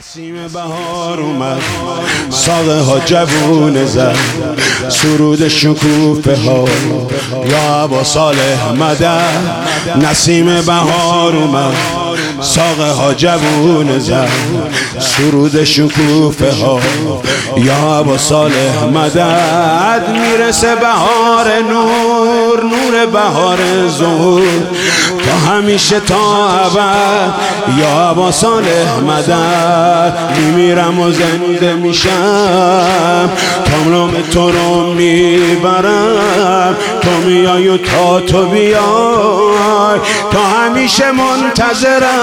نسیم بهار اومد، ساقه ها جوونه زد، سرود شکوفه ها یا ابا صالح مدد. نسیم بهار اومد، ساقه ها جوونه زد، سرود شکوفه ها یا ابا صالح مدد. میرسه بهار نور، نور بهار ظهور، تا همیشه تا ابد یا ابا صالح مدد. میمیرم و زنده میشم، کاملام تو رو میبرم، تو میای و تا تو بیای، تا همیشه منتظرم.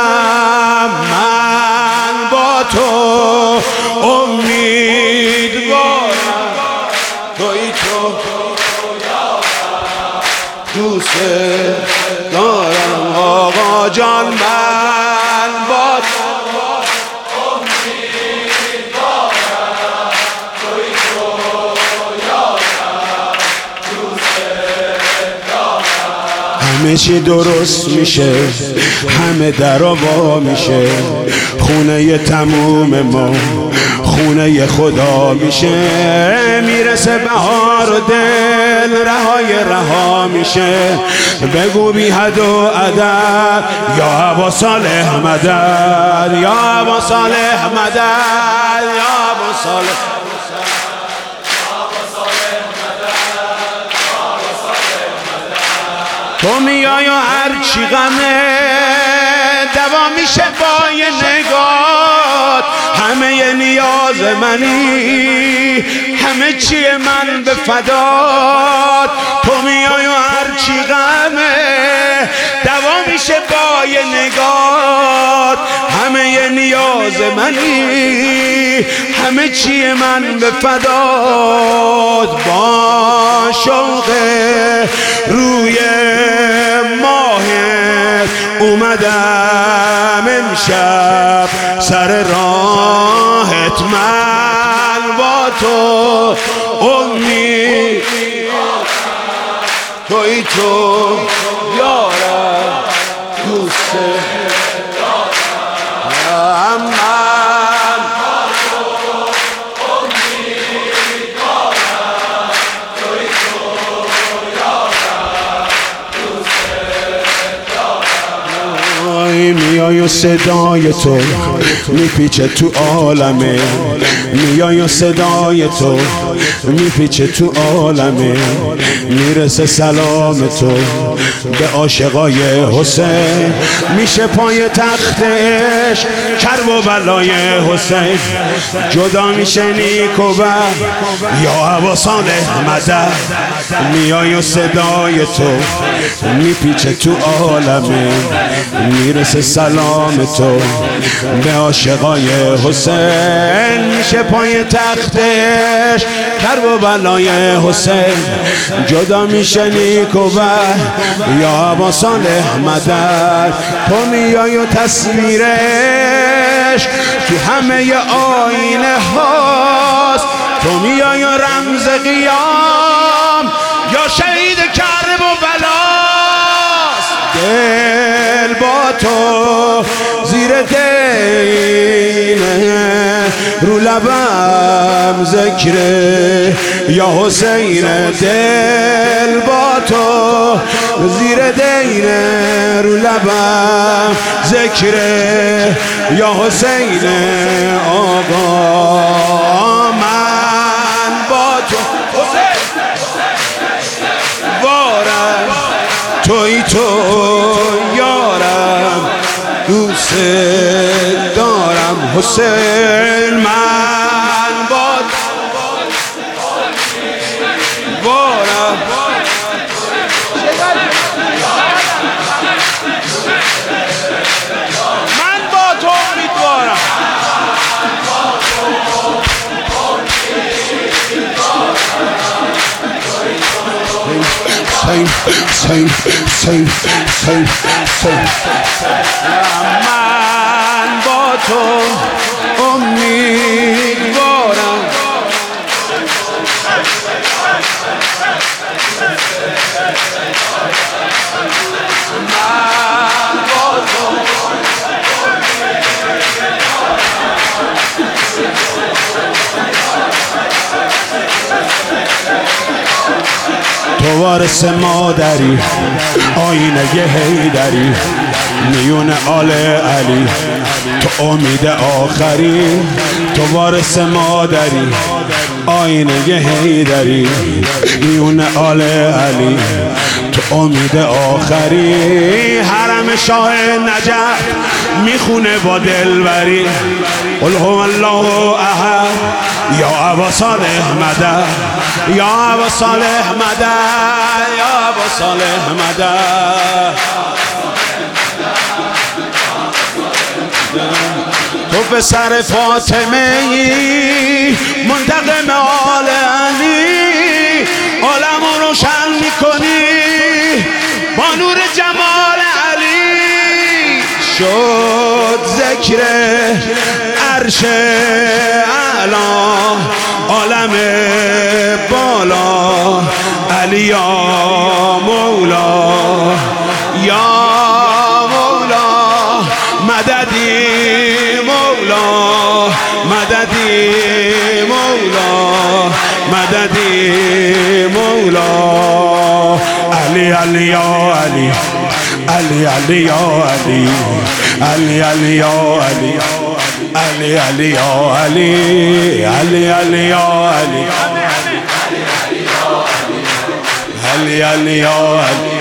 من با تو امیدوارم، تویی تو دوست دارم آقا جان. من با تو همه چی درست میشه، همه درا وا میشه، خونه تموم ما خونه خدا میشه. میرسه بهار و دل رهای رها میشه، بگو بی حد و عدد یا ابا صالح مدد، یا ابا صالح مدد، یا ابا صالح. تو میای و هر چی غمه دوا میشه با یه نگاه، همه نیاز منی، همه چی من به فدات. تو میای و هر چی غمه دوا میشه با یه نگاه، همه نیاز منی، همه چی من به فدات. با شوق روی ماهت اومدم امشب سر راهت، من با تو امید، تویی تو یارم دوست دارم. من با تو امیدوارم، تویی تو یارم دوست دارم. میای و صدای تو میپیچه تو عالمه، میای و صدای تو میپیچه تو عالمه. میرسه سلام تو به عاشقای حسین، میشه پای تخت عشق کرب و بلای حسین. جدا میشه نیک و بد یا ابا صالح مدد. میای و صدای تو میپیچه تو عالمه، میرسه سلام تو به عاشقای حسین. میشه پای تختش کرب و بلای حسین، جدا میشه نیک و بد یا ابا صالح مدد. تو میای و تصویرش تو همه آینه هاست، تو میای و رمز قیام یا شهید کرب و بلاست. دل با تو زیر دینه، رو لبم ذکره یا حسین. دل با تو زیر دینه، رو لبم ذکره یا حسین. آقا من با تو وارم، تویی تو یارم دوست دارم حسین. من با وارم، من با تو امیدوارم. من با تو امیدوارم. من با تو تو وارث مادری آینه حیدری میون آل علی تو امید آخری تو وارث مادری آینه حیدری میون آل علی تو امید آخری حرم شاه نجف میخونه با دلبری قل هو الله احد یا ابا صالح مدد یا ابا صالح مدد یا ابا صالح مدد تو پسر فاطمه ای منتقم آل علی عالمو روشن میکنی با نور جمال علی شد ذکر عرش اعلا عالم بالا علی یا مولا یا مولا مددی مولا مددی مولا مددی مولا علی علی یا علی علی علی یا علی علی علی یا علی علی علی یا علی علی علی یا علی علی علی یا علی